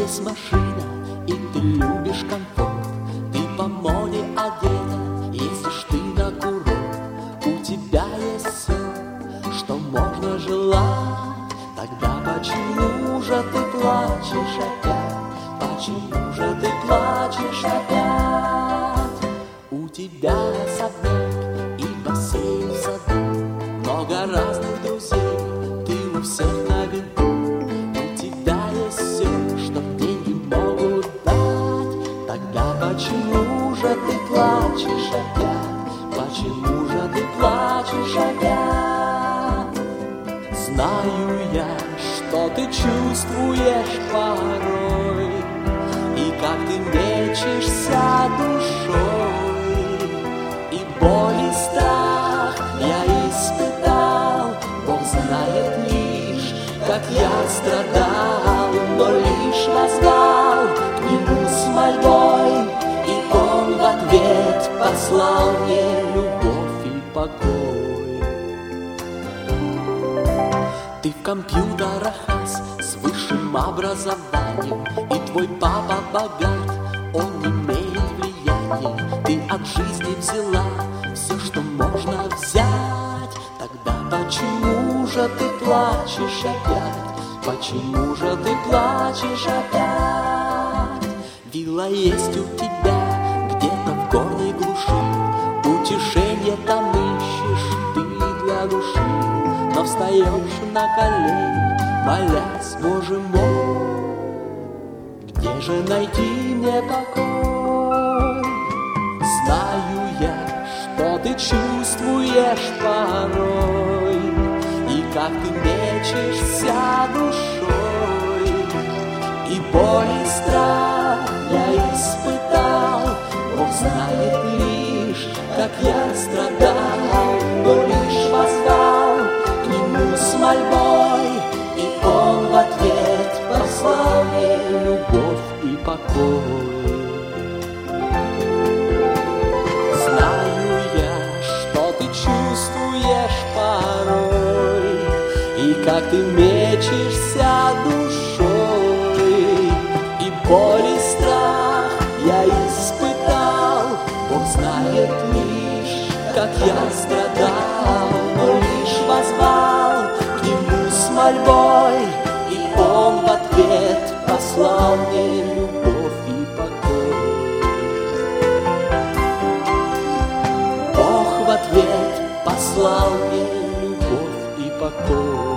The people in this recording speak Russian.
есть машина, и ты любишь комфорт. Ты по моде одета, ездишь ты на курорт. У тебя есть все, что можно желать. Тогда почему же ты плачешь опять? Почему же ты плачешь опять? У тебя особняк и бассейн в саду, много разных друзей, ты у всех на виду. У тебя есть все, что деньги могут дать. Тогда почему же ты плачешь опять? Почему же ты плачешь опять? Знаю я, что ты чувствуешь порой, и как ты мечешься душой, и боль и страх я испытал. Бог знает лишь, как я страдал, но лишь воззвал к нему с мольбой, и он в ответ послал мне любовь и покой. Ты в компьютерах с высшим образованием, и твой папа богат, он имеет влияние. Ты от жизни взяла все, что можно взять. Тогда почему же ты плачешь опять? Почему же ты плачешь опять? Вилла есть у тебя где-то в горной глуши, утешение там ищешь ты для души. Но встаешь на колени, молясь, Боже мой, где же найти мне покой? Знаю я, что ты чувствуешь порой, и как ты мечешься душой, и боль и страх я испытал. Бог знает лишь, как я страдал, но лишь воззвал к нему с мольбой, и он в ответ послал мне любовь и покой. Знаю я, что ты чувствуешь порой, и как ты мечешься душой, и боль и страх я испытал. Бог знает лишь, как я страдал, но лишь воззвал к нему с мольбой, и он в ответ послал мне любовь и покой. Бог в ответ послал мне любовь и покой.